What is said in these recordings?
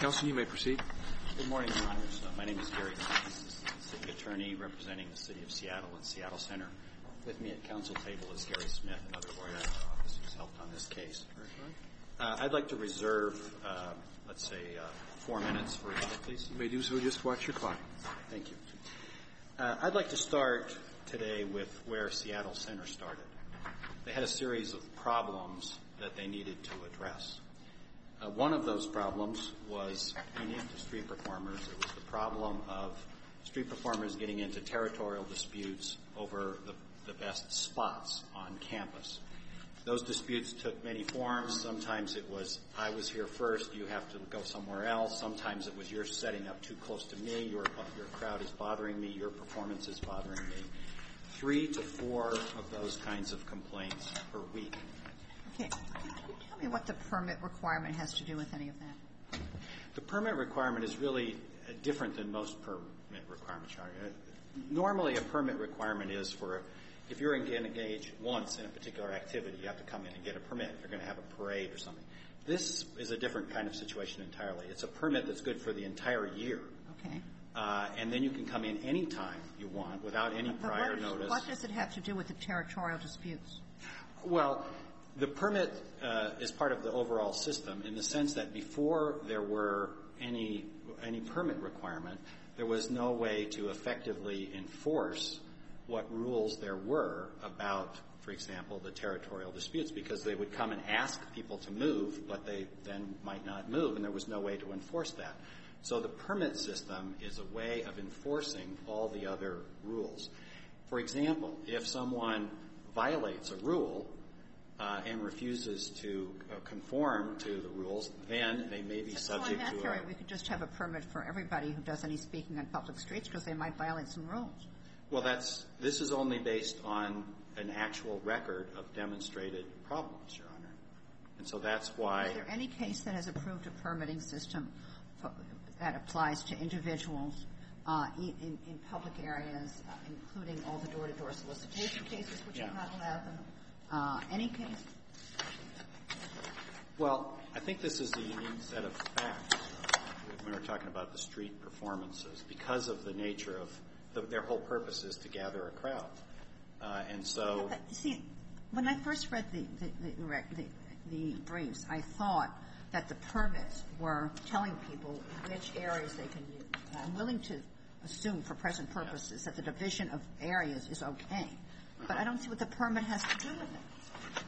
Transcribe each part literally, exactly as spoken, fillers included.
Counsel, you may proceed. Good morning, Your Honors. Uh, my name is Gary Smith, City Attorney representing the City of Seattle and Seattle Center. With me at council table is Gary Smith, another lawyer in our office who's helped on this case. Uh, I'd like to reserve, uh, let's say, uh, four minutes for rebuttal, please. You may do so. Just watch your clock. Thank you. Uh, I'd like to start today with where Seattle Center started. They had a series of problems that they needed to address. Uh, one of those problems was unique to street performers. It was the problem of street performers getting into territorial disputes over the, the best spots on campus. Those disputes took many forms. Sometimes it was, I was here first, you have to go somewhere else. Sometimes it was, you're setting up too close to me, your, your crowd is bothering me, your performance is bothering me. Three to four of those kinds of complaints per week. Okay. Can you tell me what the permit requirement has to do with any of that? The permit requirement is really different than most permit requirements. Normally, a permit requirement is for, if you're going to engage once in a particular activity, you have to come in and get a permit. You're going to have a parade or something. This is a different kind of situation entirely. It's a permit that's good for the entire year. Okay. Uh, and then you can come in any time you want without any but prior what, notice. What does it have to do with the territorial disputes? Well, the permit uh, is part of the overall system in the sense that before there were any any permit requirement, there was no way to effectively enforce what rules there were about, for example, the territorial disputes, because they would come and ask people to move, but they then might not move, and there was no way to enforce that. So the permit system is a way of enforcing all the other rules. For example, if someone violates a rule uh, and refuses to uh, conform to the rules, then they may be so subject in that to theory, a... we could just have a permit for everybody who does any speaking on public streets because they might violate some rules. Well, that's this is only based on an actual record of demonstrated problems, Your Honor. And so that's why... Is there any case that has approved a permitting system for, that applies to individuals uh, in, in public areas, uh, including all the door-to-door solicitation cases, which yeah. are not allowed them? Uh, any case? Well, I think this is a unique set of facts when we're talking about the street performances because of the nature of the, their whole purpose is to gather a crowd. Uh, and so... Yeah, but see, when I first read the, the, the, the, the briefs, I thought that the permits were telling people which areas they can use. And I'm willing to assume for present purposes that the division of areas is okay. But I don't see what the permit has to do with it.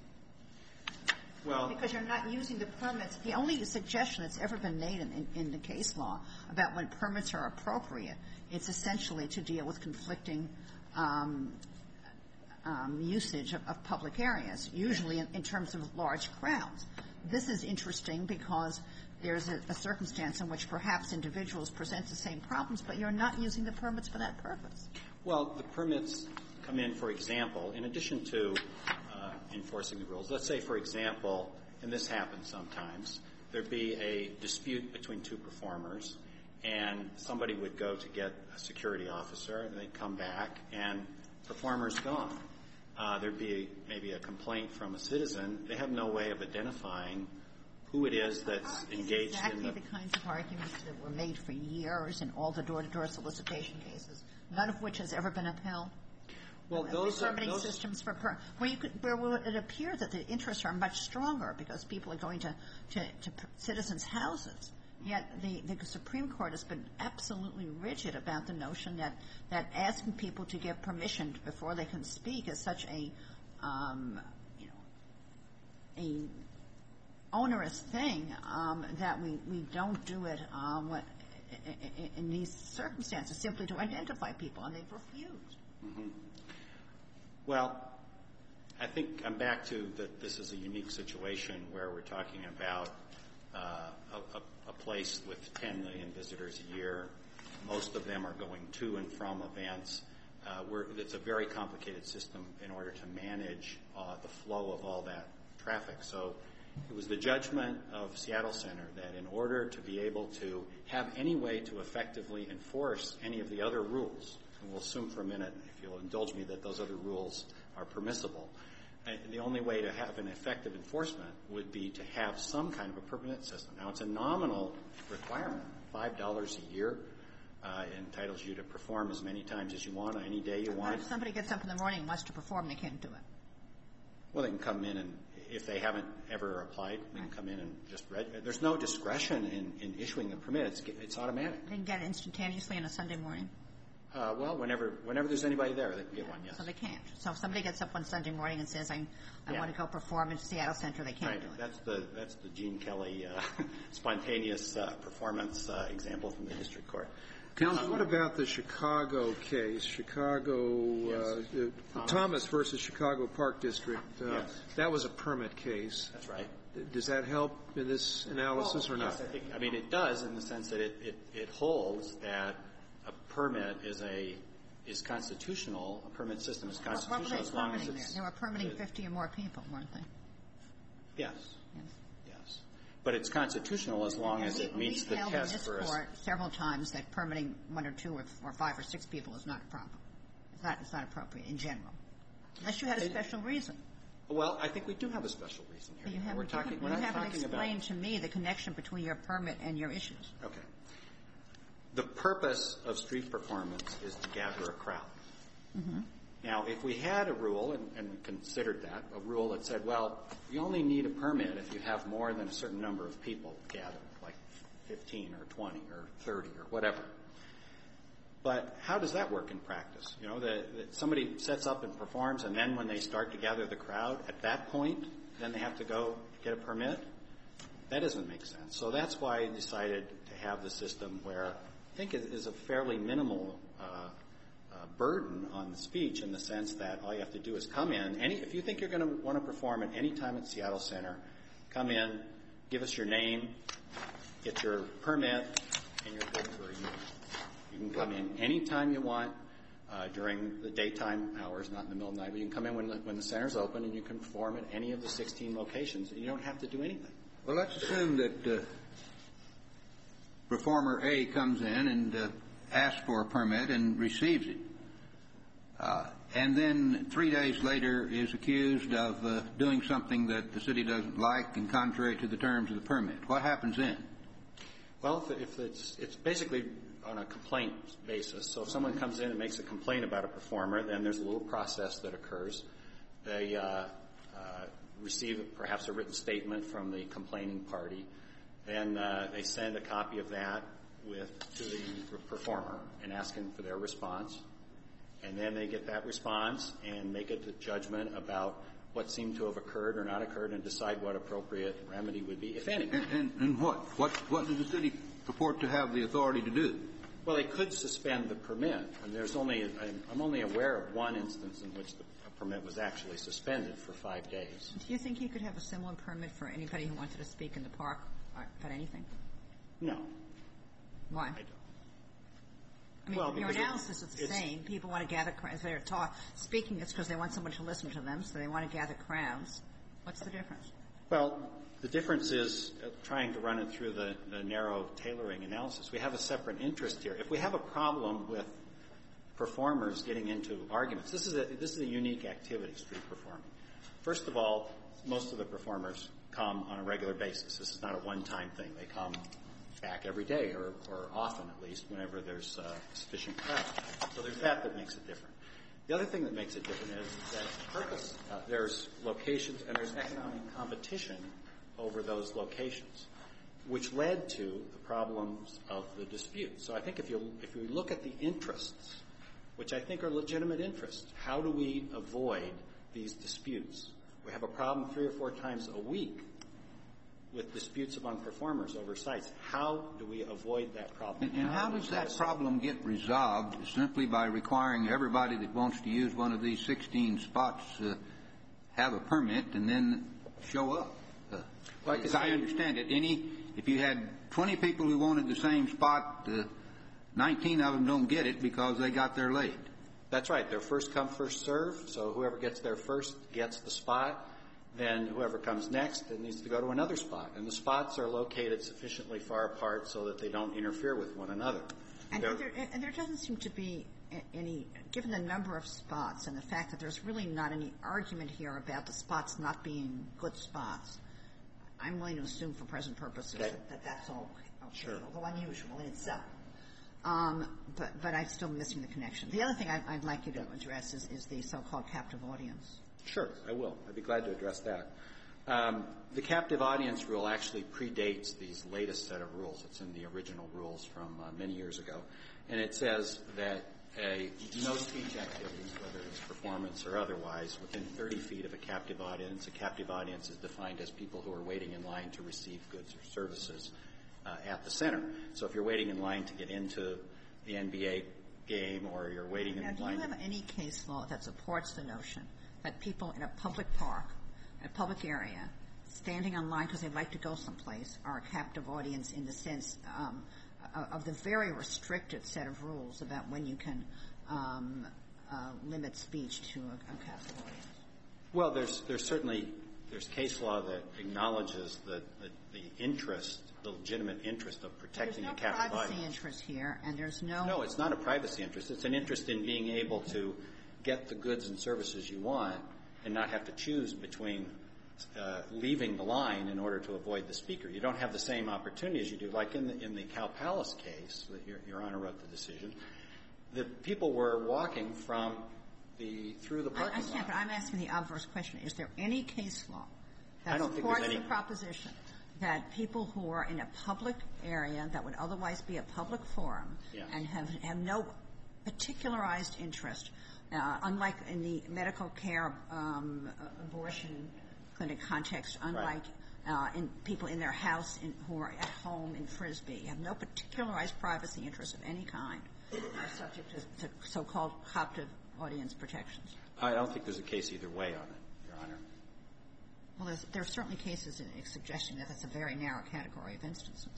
Well, because you're not using the permits. The only suggestion that's ever been made in, in, in the case law about when permits are appropriate, it's essentially to deal with conflicting um, um, usage of, of public areas, usually in, in terms of large crowds. This is interesting because there's a, a circumstance in which perhaps individuals present the same problems, but you're not using the permits for that purpose. Well, the permits come in, for example, in addition to uh, enforcing the rules. Let's say, for example, and this happens sometimes, there'd be a dispute between two performers, and somebody would go to get a security officer, and they'd come back, and performer's gone. Uh, there'd be maybe a complaint from a citizen. They have no way of identifying who it is that's engaged exactly in the... the kinds of arguments that were made for years in all the door-to-door solicitation cases, none of which has ever been upheld. Well, Uh, those are permitting those... systems for per- where you could where would it appear that the interests are much stronger because people are going to to, to citizens' houses. Yet the, the Supreme Court has been absolutely rigid about the notion that, that asking people to give permission before they can speak is such a, um, you know, a onerous thing um, that we, we don't do it um, what, in, in these circumstances simply to identify people, and they've refused. Mm-hmm. Well, I think I'm back to that this is a unique situation where we're talking about uh, a, a, a place with ten million visitors a year. Most of them are going to and from events. Uh, we're, it's a very complicated system in order to manage uh, the flow of all that traffic. So it was the judgment of Seattle Center that in order to be able to have any way to effectively enforce any of the other rules, and we'll assume for a minute, if you'll indulge me, that those other rules are permissible. And the only way to have an effective enforcement would be to have some kind of a permit system. Now, it's a nominal requirement. five dollars a year uh, entitles you to perform as many times as you want, on any day you want. But if somebody gets up in the morning and wants to perform, they can't do it. Well, they can come in and, if they haven't ever applied, they can come in and just register. There's no discretion in, in issuing the permit. It's, it's automatic. They can get it instantaneously on a Sunday morning? Uh, well, whenever whenever there's anybody there, they can get one, yes. So they can't. So if somebody gets up on Sunday morning and says, I, I Yeah. want to go perform in Seattle Center, they can't Right. do it. That's the that's the Gene Kelly uh, spontaneous uh, performance uh, example from the district court. Counsel, what about the Chicago case, Chicago, Yes. uh, uh, Thomas versus Chicago Park District? Uh, Yes. That was a permit case. That's right. Does that help in this analysis well, or not? Yes, I think. I mean, it does in the sense that it, it, it holds that a permit is a is constitutional. A permit system is constitutional What were they as long as permitting it's. there? They were permitting it, fifty or more people, weren't they? Yes. Yes. Yes. But it's constitutional as long as it meets the held test in this for us. court several times that permitting one or two or, or five or six people is not proper. It's not, it's not appropriate in general, unless you had a It- special reason. Well, I think we do have a special reason here. But you haven't, we're talking. given, We're you not haven't talking explained about. to me the connection between your permit and your issues. Okay. The purpose of street performance is to gather a crowd. Mm-hmm. Now, if we had a rule, and, and we considered that, a rule that said, well, you only need a permit if you have more than a certain number of people gathered, like fifteen or twenty or thirty or whatever. But how does that work in practice? You know, the, the, somebody sets up and performs, and then when they start to gather the crowd, at that point, then they have to go get a permit? That doesn't make sense. So that's why I decided to have the system where I think it is a fairly minimal uh, uh, burden on the speech in the sense that all you have to do is come in. Any, if you think you're going to want to perform at any time at Seattle Center, come in, give us your name, get your permit, and you're good for a year. You can come in any time you want uh, during the daytime hours, not in the middle of the night, but you can come in when the, when the center's open and you can perform at any of the sixteen locations, and you don't have to do anything. Well, let's assume that uh, performer A comes in and uh, asks for a permit and receives it. Uh, and then three days later is accused of uh, doing something that the city doesn't like and contrary to the terms of the permit. What happens then? Well, if, if it's, it's basically on a complaint basis. So if someone comes in and makes a complaint about a performer, then there's a little process that occurs. They uh, uh, receive perhaps a written statement from the complaining party. Then uh, they send a copy of that with to the performer and ask him for their response. And then they get that response and make a judgment about what seemed to have occurred or not occurred and decide what appropriate remedy would be, if any. And, and, and what? What what does the city purport to have the authority to do? Well, they could suspend the permit. And there's only I'm, I'm only aware of one instance in which the permit was actually suspended for five days. Do you think you could have a similar permit for anybody who wanted to speak in the park about anything? No, Why? I don't. I mean, Well, your because it- analysis is the it's- same. People want to gather crowds. They're talk, speaking it's because they want someone to listen to them, so they want to gather crowds. What's the difference? Well, the difference is uh, trying to run it through the, the narrow tailoring analysis. We have a separate interest here. If we have a problem with performers getting into arguments, this is a, this is a unique activity, street performing. First of all, most of the performers come on a regular basis. This is not a one-time thing. They come back every day or, or often at least whenever there's uh, sufficient crowd. So there's that that makes it different. The other thing that makes it different is that purpose, uh, there's locations and there's economic competition over those locations, which led to the problems of the dispute. So I think if you if you look at the interests, which I think are legitimate interests, how do we avoid these disputes? We have a problem three or four times a week with disputes among performers over sites. How do we avoid that problem? And, and how does that problem get resolved simply by requiring everybody that wants to use one of these sixteen spots uh, have a permit and then show up? Uh, Like as I understand it, any if you had twenty people who wanted the same spot, uh, nineteen of them don't get it because they got there late. That's right. They're first come, first serve. So whoever gets there first gets the spot. Then whoever comes next needs to go to another spot. And the spots are located sufficiently far apart so that they don't interfere with one another. And there, and there doesn't seem to be any, given the number of spots and the fact that there's really not any argument here about the spots not being good spots, I'm willing to assume for present purposes okay. that, that that's all okay, sure. although unusual in itself. Um, but, but I'm still missing the connection. The other thing I'd, I'd like you to address is, is the so-called captive audience. Sure, I will. I'd be glad to address that. Um, the captive audience rule actually predates these latest set of rules. It's in the original rules from uh, many years ago. And it says that a no speech activities, whether it's performance or otherwise, within thirty feet of a captive audience. A captive audience is defined as people who are waiting in line to receive goods or services uh, at the center. So if you're waiting in line to get into the N B A game or you're waiting in now, line... do you have any case law that supports the notion that people in a public park, a public area, standing in line because they'd like to go someplace are a captive audience in the sense um, of the very restricted set of rules about when you can um, uh, limit speech to a, a captive audience? Well, there's there's certainly there's case law that acknowledges the the, the interest, the legitimate interest of protecting no a captive audience. There's no privacy interest here, and there's no... No, it's not a privacy interest. It's an interest in being able to get the goods and services you want and not have to choose between uh, leaving the line in order to avoid the speaker. You don't have the same opportunity as you do. Like in the, in the Cow Palace case, that your, your Honor wrote the decision, the people were walking from the, through the parking I, I can't, lot. but I'm asking the obverse question. Is there any case law that I don't think supports there's any... the proposition that people who are in a public area that would otherwise be a public forum yes. and have, have no particularized interest, uh, unlike in the medical care um, abortion clinic context, unlike right. uh, in people in their house in, who are at home in Frisbee, have no particularized privacy interest of any kind, are subject to, to so-called captive audience protections? I don't think there's a case either way on it, Your Honor. Well, there's, there are certainly cases in suggesting that that's a very narrow category of instances.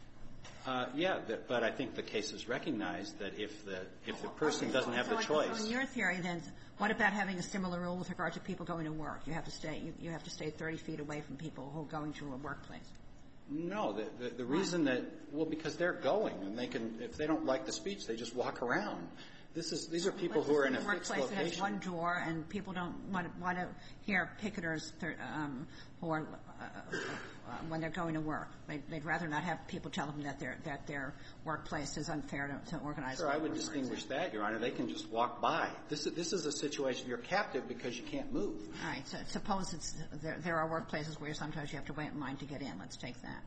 Uh, yeah, that, but I think the cases recognize that if the if the person doesn't have so the like, choice. So in your theory, then, what about having a similar rule with regard to people going to work? You have to stay you, you have to stay thirty feet away from people who are going to a workplace. No, the the, the reason that well because they're going and they can if they don't like the speech they just walk around. This is these are people Let's who are in a a fixed workplace location. that has one door, and people don't want to, want to hear picketers um, who are uh, uh, when they're going to work. They'd, they'd rather not have people tell them that their that their workplace is unfair to, to organize. Sure, I would distinguish that, Your Honor. They can just walk by. This is this is a situation you're captive because you can't move. All right. So suppose it's there. There are workplaces where sometimes you have to wait in line to get in. Let's take that.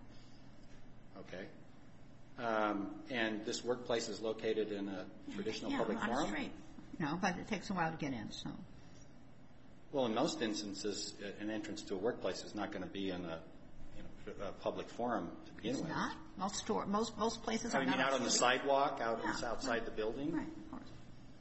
Okay. Um, and this workplace is located in a traditional yeah, public on forum? A street. No, but it takes a while to get in, so. Well, in most instances, an entrance to a workplace is not going to be in a, you know, a public forum to begin it's with. It's not? Most store, most, most places I are mean, not. out on the sidewalk, out yeah, outside right. the building? Right, of course.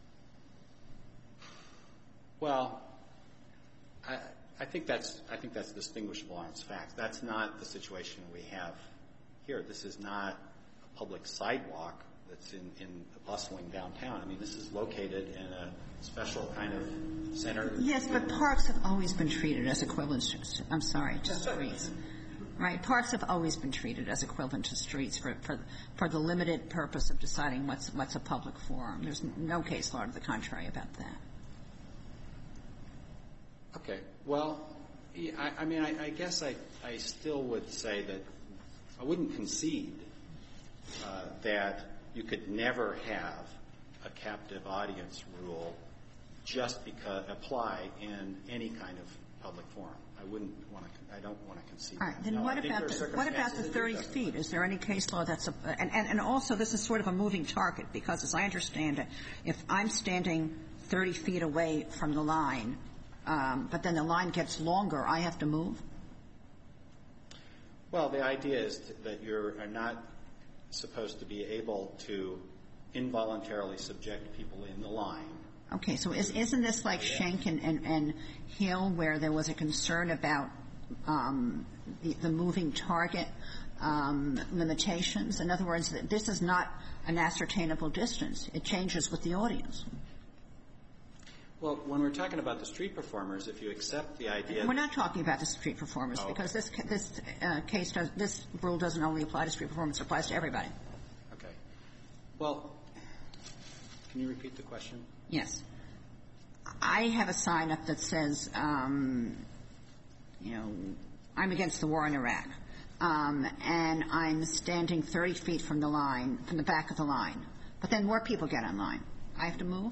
Well, I, I think that's, I think that's distinguishable on its facts. That's not the situation we have here. This is not a public sidewalk that's in, in a bustling downtown. I mean, this is located in a special kind of center. Yes, but parks have always been treated as equivalent to, I'm sorry, to streets. Right? Parks have always been treated as equivalent to streets for, for, for the limited purpose of deciding what's, what's a public forum. There's no case law to the contrary about that. Okay. Well, yeah, I, I mean, I, I guess I, I still would say that I wouldn't concede uh, that you could never have a captive audience rule just because apply in any kind of public forum. I wouldn't want to. I don't want to concede. All right. That. Then no, what about the what about the thirty feet? Is there any case law that's a and, and and also this is sort of a moving target because as I understand it, if I'm standing thirty feet away from the line, um, but then the line gets longer, I have to move. Well, the idea is to, that you are not supposed to be able to involuntarily subject people in the line. Okay, so is, isn't this like Schenck and, and, and Hill where there was a concern about um, the, the moving target um, limitations? In other words, this is not an ascertainable distance. It changes with the audience. Well, when we're talking about the street performers, if you accept the idea... We're not talking about the street performers oh, because this, this uh, case, does, this rule doesn't only apply to street performers, it applies to everybody. Okay. Well, Can you repeat the question? Yes. I have a sign up that says, um, you know, I'm against the war in Iraq. Um, and I'm standing thirty feet from the line, from the back of the line. But then more people get on line. I have to move?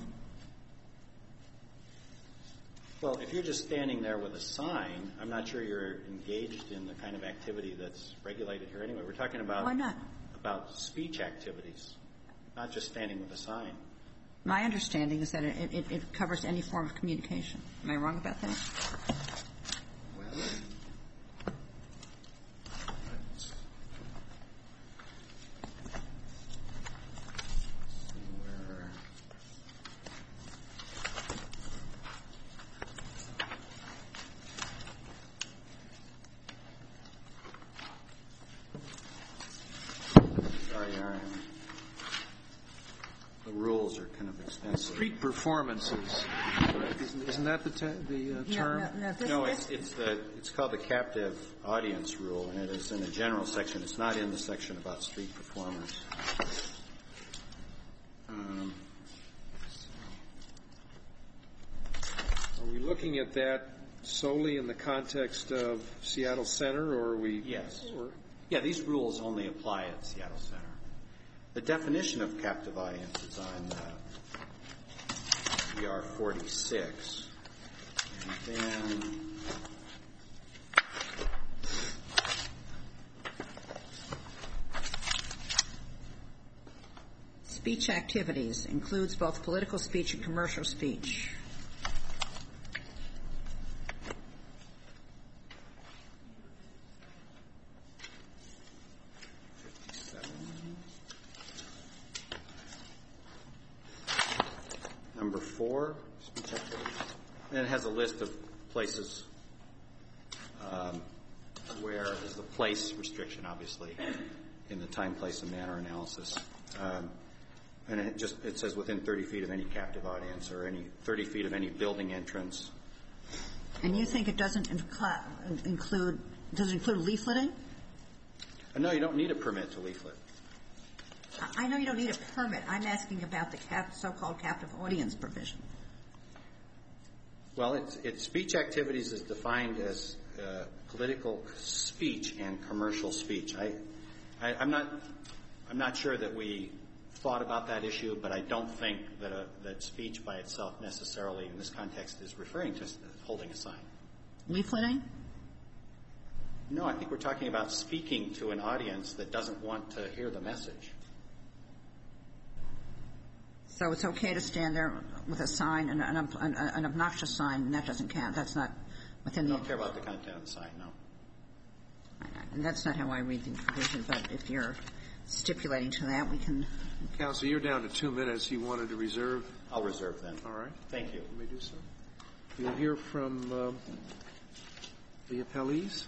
Well, if you're just standing there with a sign, I'm not sure you're engaged in the kind of activity that's regulated here anyway. We're talking about Why not? about speech activities, not just standing with a sign. My understanding is that it, it, it covers any form of communication. Am I wrong about that? Well, let's see where. Sorry, Aaron. The rules are kind of expensive. Street performances, right? Isn't, isn't that the, te- the uh, term? No, no, no, this No, is- it's it's the it's called the captive audience rule, and it is in a general section. It's not in the section about street performers. Um, Are we looking at that solely in the context of Seattle Center, or are we? Yes. Or, yeah, these rules only apply at Seattle Center. The definition of captive audience is on uh, E R forty-six, and then. Speech activities includes both political speech and commercial speech. Number four, speech activities. And it has a list of places um, where there's the place restriction, obviously, in the time, place, and manner analysis. Um, and it just it says within thirty feet of any captive audience or any thirty feet of any building entrance. And you think it doesn't incl- include, does it include leafleting? Uh, no, you don't need a permit to leaflet. I know you don't need a permit. I'm asking about the cap- so-called captive audience provision. Well, it's, it's speech activities is defined as uh, political speech and commercial speech. I, I, I'm not, I'm not sure that we thought about that issue, but I don't think that a, that speech by itself necessarily in this context is referring to holding a sign. Leafleting? No, I think we're talking about speaking to an audience that doesn't want to hear the message. So it's okay to stand there with a sign, an, an, an, an obnoxious sign, and that doesn't count. That's not within I the... don't care about the content of the sign, no. And that's not how I read the provision, but if you're stipulating to that, we can... Counsel, you're down to two minutes. You wanted to reserve? I'll reserve then. All right. Thank you. Let me do so. You'll hear from um, the appellees.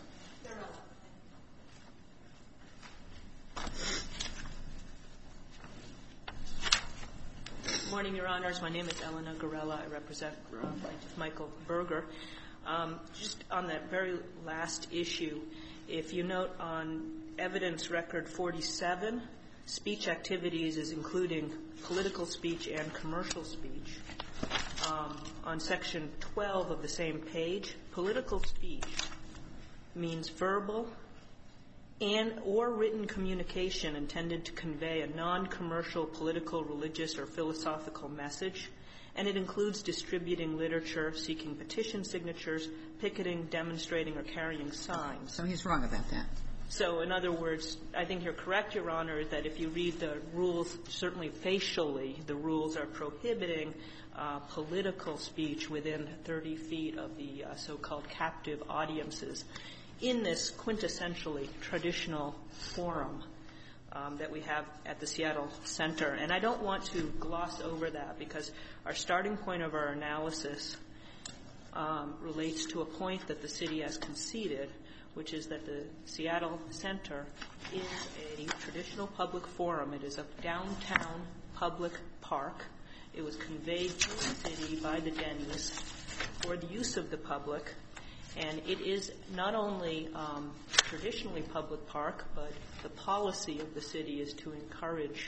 Good morning, Your Honors. My name is Elena Garella. I represent uh, Plaintiff Michael Berger. Um, just on that very last issue, if you note on evidence record forty-seven, speech activities is including political speech and commercial speech. Um, on section twelve of the same page, political speech means verbal and or written communication intended to convey a non-commercial political, religious, or philosophical message, and it includes distributing literature, seeking petition signatures, picketing, demonstrating, or carrying signs. So he's wrong about that. So, in other words, I think you're correct, Your Honor, that if you read the rules, certainly facially, the rules are prohibiting uh, political speech within thirty feet of the uh, so-called captive audiences in this quintessentially traditional forum um, that we have at the Seattle Center. And I don't want to gloss over that because our starting point of our analysis um, relates to a point that the city has conceded, which is that the Seattle Center is a traditional public forum. It is a downtown public park. It was conveyed to the city by the Denny's for the use of the public. And it is not only um, traditionally public park, but the policy of the city is to encourage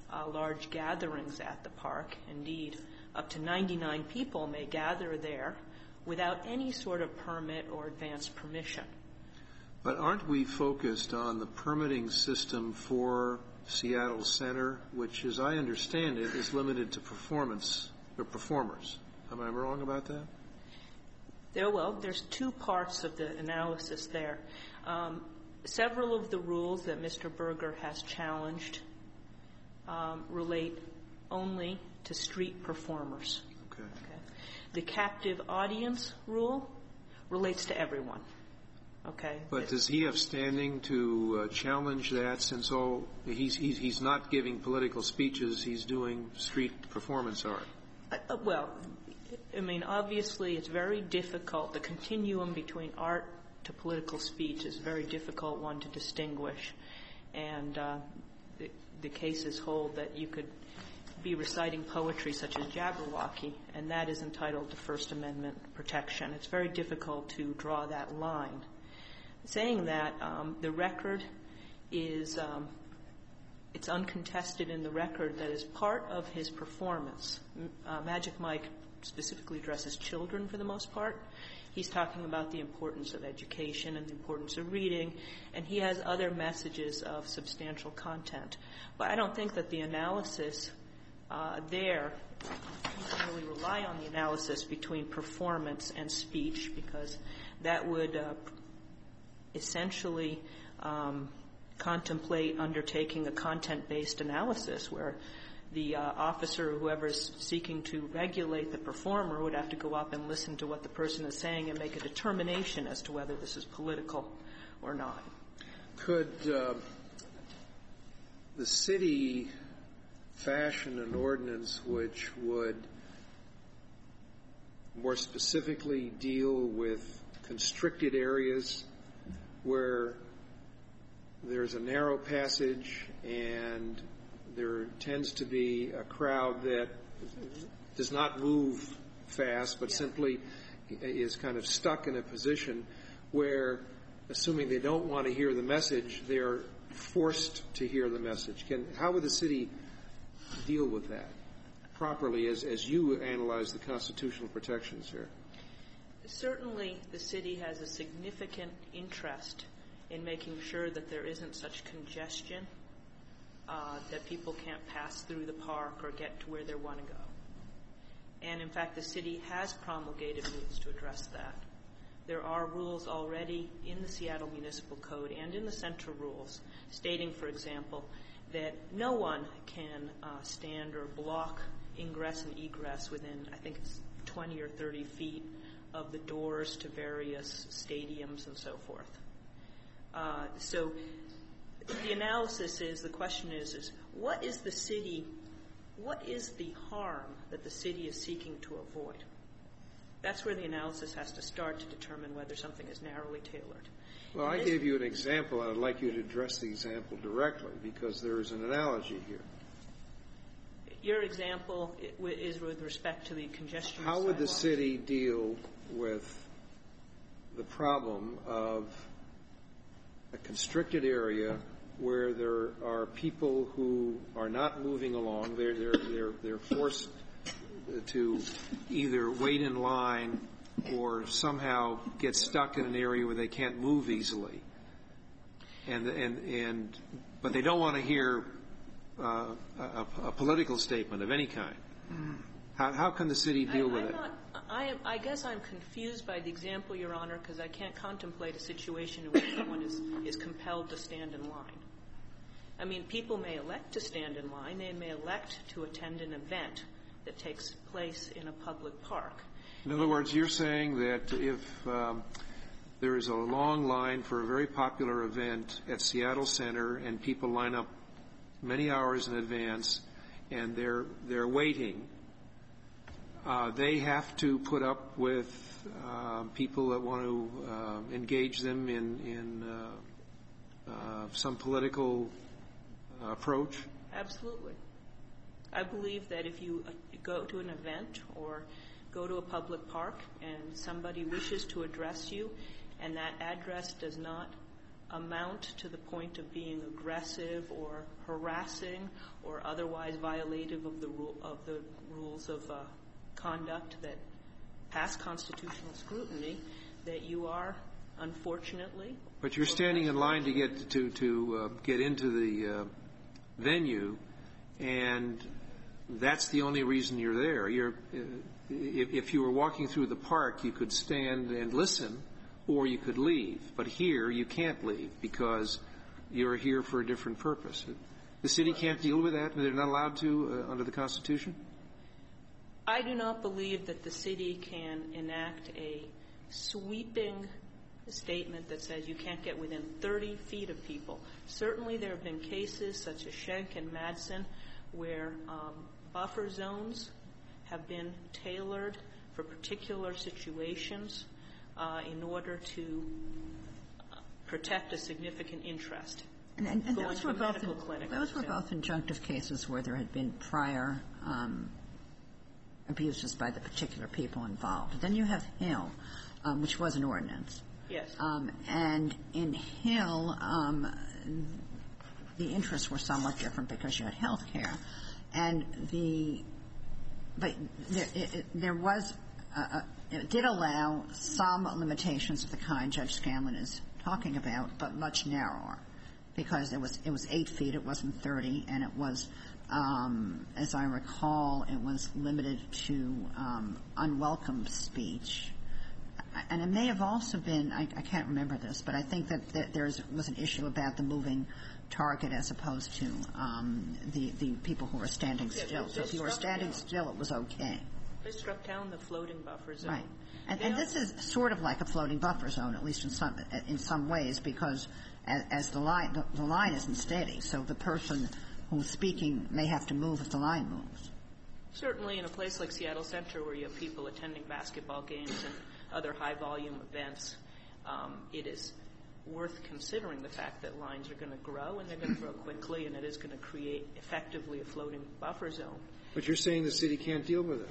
uh, large gatherings at the park. Indeed, up to ninety-nine people may gather there without any sort of permit or advance permission. But aren't we focused on the permitting system for Seattle Center, which, as I understand it, is limited to performance or performers? Am I wrong about that? There, well, there's two parts of the analysis there. Um, several of the rules that Mister Berger has challenged um, relate only to street performers. Okay. Okay. The captive audience rule relates to everyone. Okay. But does he have standing to uh, challenge that, since all he's, he's he's not giving political speeches, he's doing street performance art? Uh, uh, well, I mean, obviously, it's very difficult. The continuum between art to political speech is a very difficult one to distinguish, and uh, the, the cases hold that you could be reciting poetry such as Jabberwocky, and that is entitled to First Amendment protection. It's very difficult to draw that line. Saying that, um, the record is, um, it's uncontested in the record that as part of his performance, uh, Magic Mike specifically addresses children for the most part. He's talking about the importance of education and the importance of reading, and he has other messages of substantial content. But I don't think that the analysis uh, there, you can really rely on the analysis between performance and speech, because that would uh, essentially um, contemplate undertaking a content-based analysis where the uh, officer or whoever is seeking to regulate the performer would have to go up and listen to what the person is saying and make a determination as to whether this is political or not. Could uh, the city fashion an ordinance which would more specifically deal with constricted areas where there's a narrow passage and there tends to be a crowd that does not move fast, but yeah. simply is kind of stuck in a position where, assuming they don't want to hear the message, they're forced to hear the message? Can, how would the city deal with that properly as, as you analyze the constitutional protections here? Certainly, the city has a significant interest in making sure that there isn't such congestion Uh, that people can't pass through the park or get to where they want to go. And, in fact, the city has promulgated rules to address that. There are rules already in the Seattle Municipal Code and in the Center rules stating, for example, that no one can uh, stand or block ingress and egress within, I think it's twenty or thirty feet of the doors to various stadiums and so forth. Uh, so the analysis is, the question is, is what is the city, what is the harm that the city is seeking to avoid? That's where the analysis has to start to determine whether something is narrowly tailored. Well, I gave you an example, and I'd like you to address the example directly, because there is an analogy here. Your example is with respect to the congestion. How would the city deal with the problem of a constricted area where there are people who are not moving along? They're, they're, they're, they're forced to either wait in line or somehow get stuck in an area where they can't move easily. And, and, and, but they don't want to hear uh, a, a political statement of any kind. How, how can the city deal I, with I'm it? Not, I, am, I guess I'm confused by the example, Your Honor, because I can't contemplate a situation in which someone is, is compelled to stand in line. I mean, people may elect to stand in line. They may elect to attend an event that takes place in a public park. In other words, you're saying that if um, there is a long line for a very popular event at Seattle Center and people line up many hours in advance and they're they're waiting, uh, they have to put up with uh, people that want to uh, engage them in, in uh, uh, some political approach? Absolutely. I believe that if you go to an event or go to a public park and somebody wishes to address you and that address does not amount to the point of being aggressive or harassing or otherwise violative of the rule of the rules of uh, conduct that pass constitutional scrutiny, that you are, unfortunately. But you're standing in line to get to to uh, get into the uh, venue, and that's the only reason you're there. You're uh, if, if you were walking through the park, you could stand and listen, or you could leave. But here, you can't leave because you're here for a different purpose. The city can't deal with that? They're not allowed to uh, under the Constitution? I do not believe that the city can enact a sweeping statement that says you can't get within thirty feet of people. Certainly there have been cases such as Schenck and Madsen where um, buffer zones have been tailored for particular situations uh, in order to protect a significant interest. And, and, and Going those to were a both medical in, clinic, those for were example. both injunctive cases where there had been prior um, abuses by the particular people involved. Then you have Hill, um, which was an ordinance. Yes. Um, and in Hill, um, the interests were somewhat different because you had health care. And the but there, it, it, there was uh, it did allow some limitations of the kind Judge Scanlon is talking about, but much narrower, because it was it was eight feet, it wasn't thirty, and it was, um, as I recall, it was limited to um, unwelcome speech. And it may have also been, I, I can't remember this, but I think that, that there was an issue about the moving target as opposed to um, the, the people who were standing Yeah, still. they- So they if you were struck standing down. still, it was okay. They struck down the floating buffer zone. Right. And, They and also- this is sort of like a floating buffer zone, at least in some in some ways, because as, as the line the, the line isn't steady, so the person who's speaking may have to move if the line moves. Certainly in a place like Seattle Center where you have people attending basketball games and other high-volume events, um, it is worth considering the fact that lines are going to grow, and they're going to grow quickly, and it is going to create effectively a floating buffer zone. But you're saying the city can't deal with it.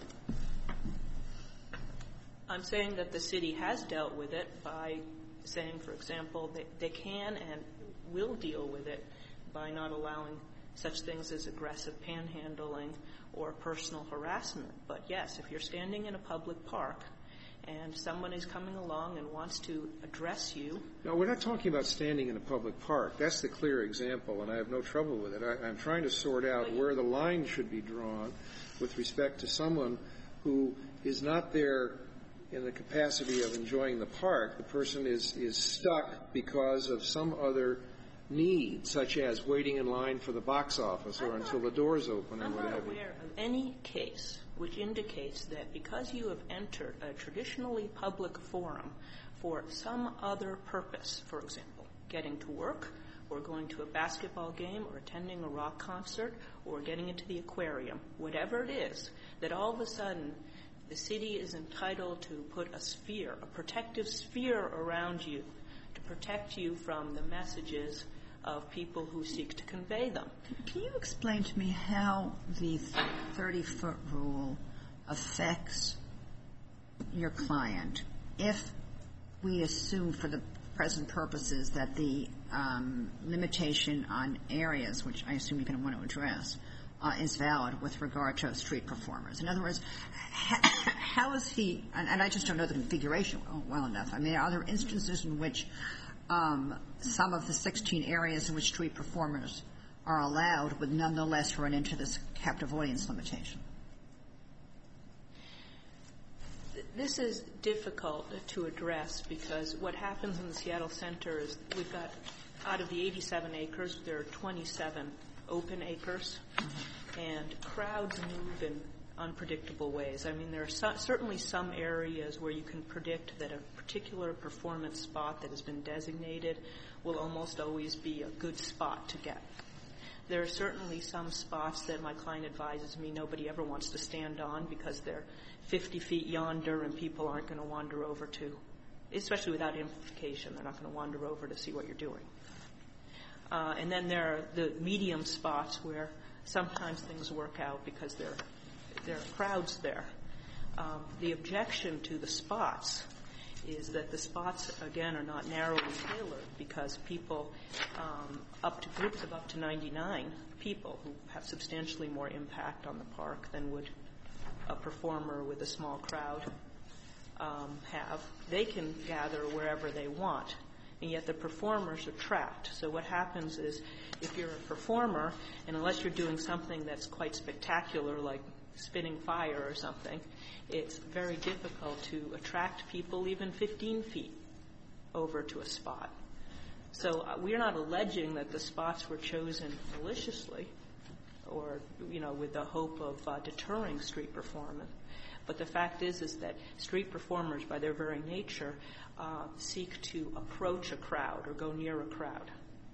I'm saying that the city has dealt with it by saying, for example, they, they can and will deal with it by not allowing such things as aggressive panhandling or personal harassment. But yes, if you're standing in a public park and someone is coming along and wants to address you. No, we're not talking about standing in a public park. That's the clear example, and I have no trouble with it. I, I'm trying to sort out where the line should be drawn with respect to someone who is not there in the capacity of enjoying the park. The person is, is stuck because of some other need, such as waiting in line for the box office or I'm until not, the doors open or I'm what not have you. aware of any case which indicates that because you have entered a traditionally public forum for some other purpose, for example, getting to work or going to a basketball game or attending a rock concert or getting into the aquarium, whatever it is, that all of a sudden the city is entitled to put a sphere, a protective sphere around you to protect you from the messages of people who seek to convey them. Can you explain to me how the thirty-foot rule affects your client if we assume for the present purposes that the um, limitation on areas, which I assume you're going to want to address, uh, is valid with regard to street performers? In other words, how, how is he, and, and I just don't know the configuration well, well enough. I mean, are there instances in which Um, some of the sixteen areas in which street performers are allowed would nonetheless run into this captive audience limitation? This is difficult to address because what happens in the Seattle Center is we've got, out of the eighty-seven acres, there are twenty-seven open acres, and crowds move in unpredictable ways. I mean, there are so, certainly some areas where you can predict that a particular performance spot that has been designated will almost always be a good spot to get. There are certainly some spots that my client advises me nobody ever wants to stand on because they're fifty feet yonder and people aren't going to wander over to, especially without amplification, they're not going to wander over to see what you're doing. Uh, and then there are the medium spots where sometimes things work out because there, there are crowds there. Um, the objection to the spots is that the spots, again, are not narrowly tailored because people um, up to groups of up to ninety-nine people who have substantially more impact on the park than would a performer with a small crowd um, have. They can gather wherever they want, and yet the performers are trapped. So what happens is if you're a performer, and unless you're doing something that's quite spectacular like spitting fire or something, it's very difficult to attract people even fifteen feet over to a spot. So uh, we're not alleging that the spots were chosen maliciously or, you know, with the hope of uh, deterring street performance. But the fact is, is that street performers, by their very nature, uh, seek to approach a crowd or go near a crowd.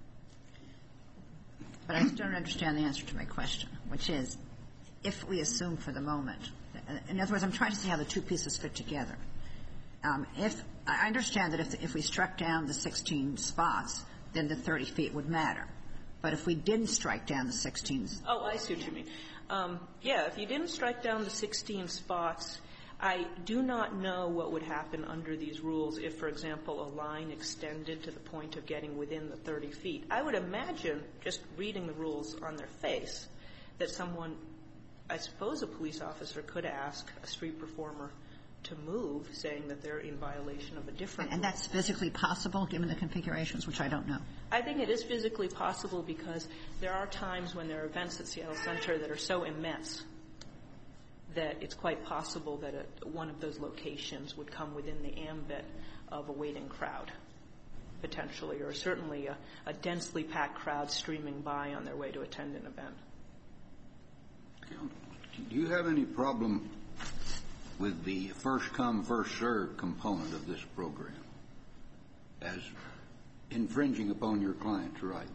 But I still don't understand the answer to my question, which is, if we assume for the moment, in other words, I'm trying to see how the two pieces fit together. Um, if I understand that if, if we struck down the sixteen spots, then the thirty feet would matter. But if we didn't strike down the sixteen... Oh, I see what you mean. Um, yeah, if you didn't strike down the sixteen spots, I do not know what would happen under these rules if, for example, a line extended to the point of getting within the thirty feet. I would imagine, just reading the rules on their face, that someone, I suppose a police officer could ask a street performer to move, saying that they're in violation of a different And rule. that's physically possible, given the configurations, which I don't know. I think it is physically possible because there are times when there are events at Seattle Center that are so immense that it's quite possible that a, one of those locations would come within the ambit of a waiting crowd, potentially, or certainly a, a densely packed crowd streaming by on their way to attend an event. Do you have any problem with the first-come, first-served component of this program as infringing upon your client's rights?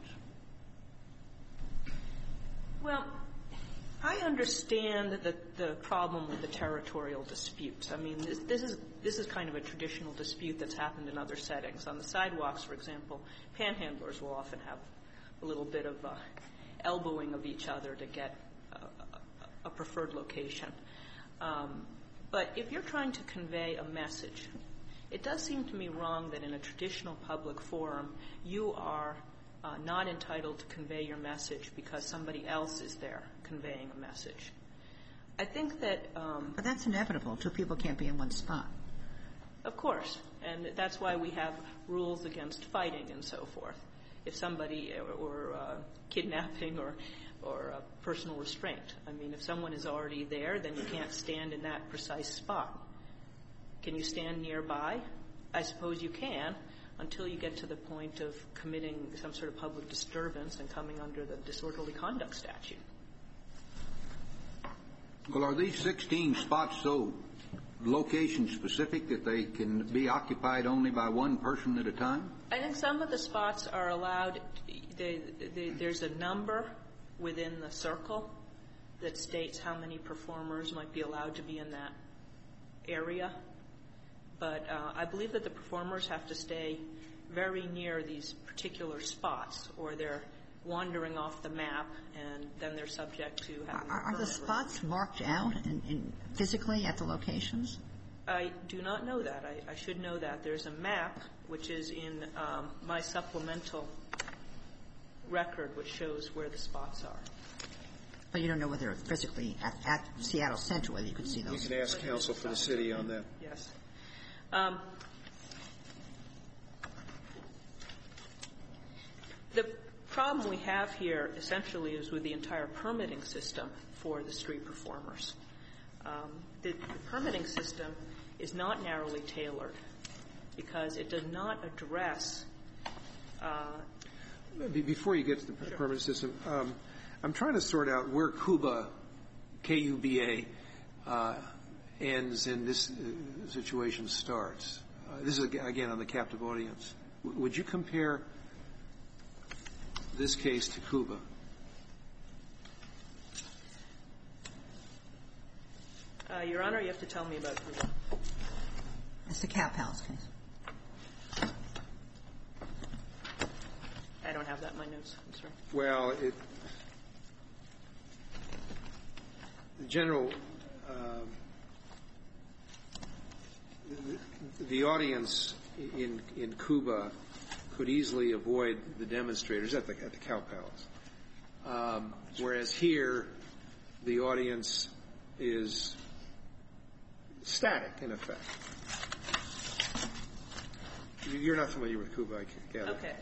Well, I understand the, the problem with the territorial disputes. I mean, this, this is this is kind of a traditional dispute that's happened in other settings. On the sidewalks, for example, panhandlers will often have a little bit of uh, elbowing of each other to get a, a, a preferred location. Um, but if you're trying to convey a message, it does seem to me wrong that in a traditional public forum you are uh, not entitled to convey your message because somebody else is there conveying a message. I think that... Um, but that's inevitable. Two people can't be in one spot. Of course. And that's why we have rules against fighting and so forth. If somebody, or, or uh, kidnapping or, or uh, personal restraint. I mean, if someone is already there, then you can't stand in that precise spot. Can you stand nearby? I suppose you can, until you get to the point of committing some sort of public disturbance and coming under the disorderly conduct statute. Well, are these sixteen spots so location-specific that they can be occupied only by one person at a time? I think some of the spots are allowed, they, they, there's a number within the circle that states how many performers might be allowed to be in that area. But uh, I believe that the performers have to stay very near these particular spots, or they're wandering off the map, and then they're subject to having Are, are the spots marked out in, in physically at the locations? I do not know that. I, I should know that. There's a map, which is in um, my supplemental record, which shows where the spots are. But you don't know whether physically at, at Seattle Center, whether you could see those. You can ask counsel for the city on that. Yes. Um, the problem we have here essentially is with the entire permitting system for the street performers. Um, the, the permitting system is not narrowly tailored because it does not address uh, Before you get to the Sure. permit system, um, I'm trying to sort out where Cuba, K U B A, uh, ends and this uh, situation starts. Uh, this is, again, on the captive audience. W- would you compare this case to Cuba? uh, Your Honor, you have to tell me about Cuba. It's the Cow Palace case. I don't have that in my notes. I'm sorry. Well, it, the general um, the audience in in Cuba could easily avoid the demonstrators at the at the Cow Palace, um, whereas here the audience is static in effect. You're not familiar with Cuba, I gather. Okay.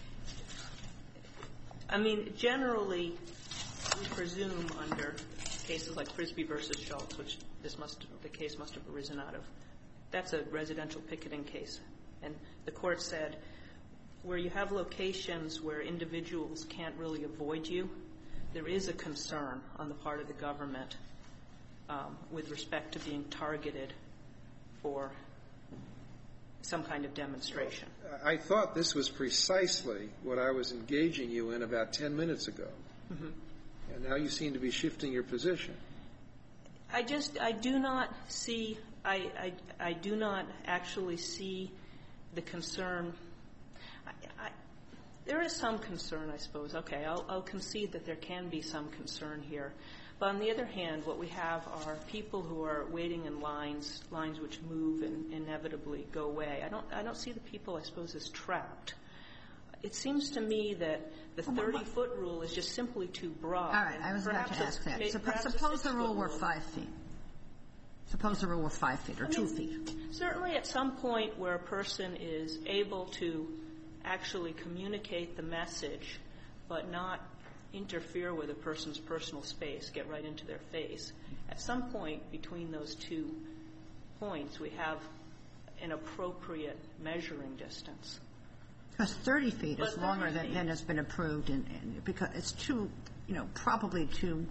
I mean, generally, we presume under cases like Frisbee versus Schultz, which this must the case must have arisen out of. That's a residential picketing case, and the court said where you have locations where individuals can't really avoid you, there is a concern on the part of the government um, with respect to being targeted for some kind of demonstration. I thought this was precisely what I was engaging you in about ten minutes ago. Mm-hmm. And now you seem to be shifting your position. I just, I do not see, I, I, I do not actually see the concern. I, I, there is some concern, I suppose. Okay, I'll, I'll concede that there can be some concern here. But on the other hand, what we have are people who are waiting in lines, lines which move and inevitably go away. I don't, I don't see the people, I suppose, as trapped. It seems to me that the thirty-foot rule is just simply too broad. All right, I was about to ask that. Suppose, suppose the rule were five feet. Suppose the rule were five feet or I two mean, feet. Certainly at some point where a person is able to actually communicate the message but not interfere with a person's personal space, get right into their face. At some point between those two points, we have an appropriate measuring distance. Because thirty feet But is longer thirty than, feet. than has been approved, in, in, because it's too, you know, probably too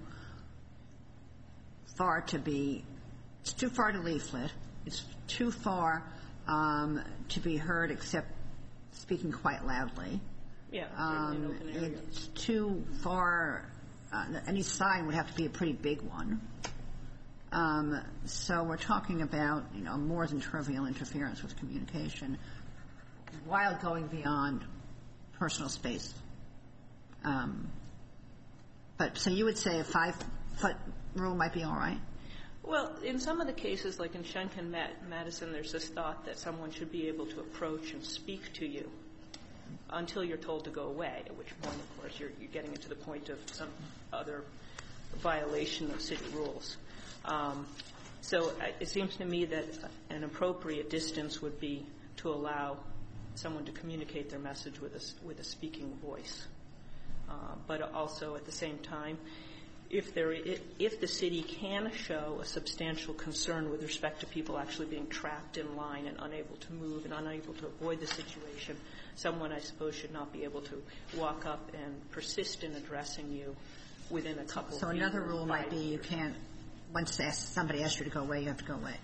far to be, it's too far to leaflet. It's too far um, to be heard except speaking quite loudly. Yeah, certainly in Um, open areas. it's too far. Uh, any sign would have to be a pretty big one. Um, so we're talking about, you know, more than trivial interference with communication, while going beyond personal space. Um, but so you would say a five-foot rule might be all right? Well, in some of the cases, like in Schenck and Madison, there's this thought that someone should be able to approach and speak to you until you're told to go away, at which point, of course, you're, you're getting into the point of some other violation of city rules. Um, so I, it seems to me that an appropriate distance would be to allow someone to communicate their message with a, with a speaking voice. Uh, but also at the same time, if there, if the city can show a substantial concern with respect to people actually being trapped in line and unable to move and unable to avoid the situation, someone, I suppose, should not be able to walk up and persist in addressing you within a couple of So feet another or rule five might be you meters. can't, once somebody asks you to go away, you have to go away.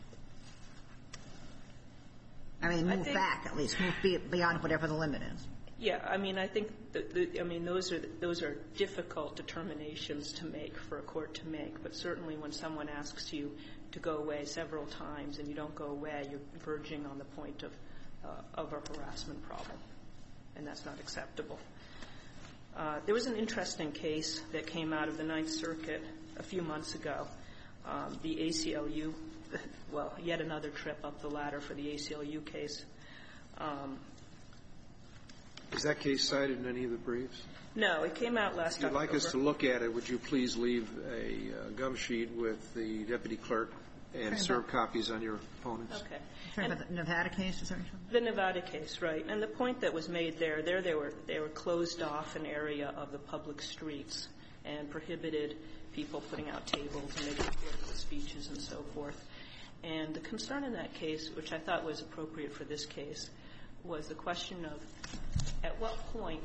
I mean, I move think- back at least, move be- beyond whatever the limit is. Yeah, I mean, I think that the, I mean those are those are difficult determinations to make for a court to make. But certainly, when someone asks you to go away several times and you don't go away, you're verging on the point of uh, of a harassment problem, and that's not acceptable. Uh, there was an interesting case that came out of the Ninth Circuit a few months ago. Um, the A C L U, well, yet another trip up the ladder for the A C L U case. Um, Is that case cited in any of the briefs? No, it came out last If you'd October. like us to look at it, would you please leave a uh, gum sheet with the deputy clerk and Okay. serve copies on your opponents? Okay. Sorry, And about the Nevada case, is that what you're talking the Nevada case, right. And the point that was made there, there they were, they were closed off an area of the public streets and prohibited people putting out tables and making political speeches and so forth. And the concern in that case, which I thought was appropriate for this case, was the question of at what point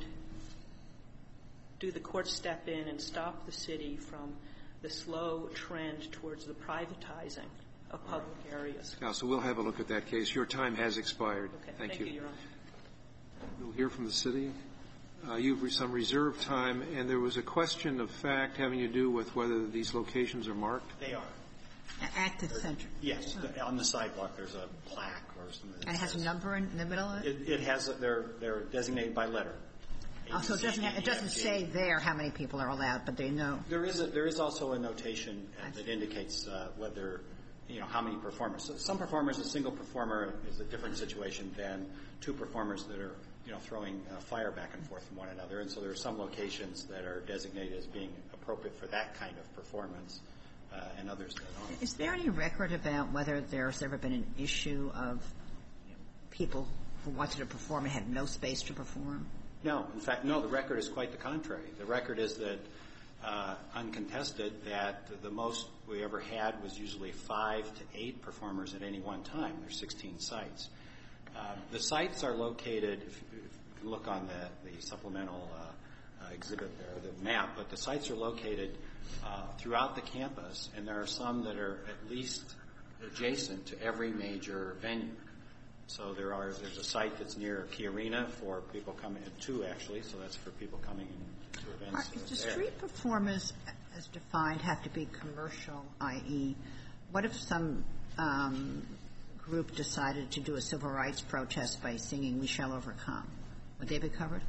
do the courts step in and stop the city from the slow trend towards the privatizing of public areas? Counsel, we'll have a look at that case. Your time has expired. Okay. Thank, Thank you, Your Honor. We'll hear from the city. Uh, you have some reserved time, and there was a question of fact having to do with whether these locations are marked. They are. At the center. Yes. The- On the sidewalk, there's a plaque or something. that And it has a says- number in the middle of it? It, it has, a- they're, they're designated by letter. Oh, so it doesn't, it doesn't say there how many people are allowed, but they know. There is a, there is also a notation uh, that indicates uh, whether you know, how many performers. So some performers, a single performer is a different situation than two performers that are, you know, throwing uh, fire back and forth from one another. And so there are some locations that are designated as being appropriate for that kind of performance, uh, and others that aren't. Is there any record about whether there's ever been an issue of you know, people who wanted to perform and had no space to perform? No. In fact, no, the record is quite the contrary. The record is that, uh, uncontested, that the most we ever had was usually five to eight performers at any one time. There's sixteen sites. Um, the sites are located, if you, if you look on the, the supplemental uh, uh, exhibit there, the map, but the sites are located uh, throughout the campus, and there are some that are at least adjacent to every major venue. So there are, there's a site that's near Key Arena for people coming, two actually, so that's for people coming in to events Are, do there. street performers, as defined, have to be commercial, that is, what if some um, group decided to do a civil rights protest by singing "We Shall Overcome"? Would they be covered?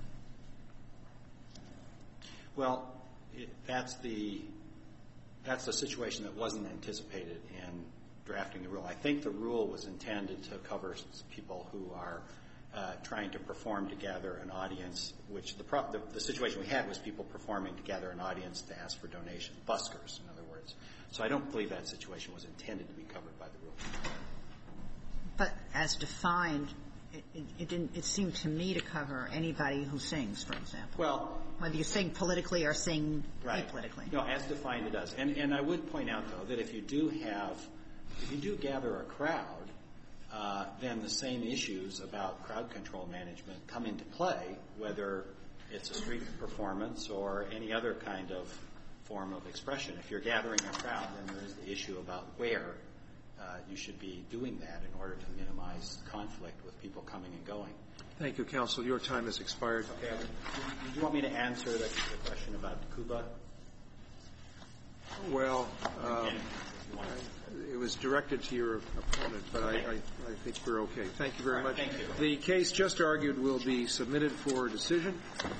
Well, it, that's the that's the situation that wasn't anticipated in drafting the rule. I think the rule was intended to cover people who are uh, trying to perform to gather an audience, which the, pro- the the situation we had was people performing to gather an audience to ask for donation, buskers, in other words. So I don't believe that situation was intended to be covered by the rule. But as defined, it, it, it didn't. It seemed to me to cover anybody who sings, for example. Well, whether you sing politically or sing right. apolitically. No, as defined, it does. And and I would point out though that if you do have, if you do gather a crowd, uh, then the same issues about crowd control management come into play, whether it's a street performance or any other kind of form of expression. If you're gathering a crowd, then there is the issue about where uh, you should be doing that in order to minimize conflict with people coming and going. Thank you, counsel. Your time has expired. Okay. Do you want me to answer the, the question about Cuba? Well, um, Again, if you want to. it was directed to your opponent, but I, I, I think we're okay. Thank you very All right, much. thank you. The case just argued will be submitted for decision.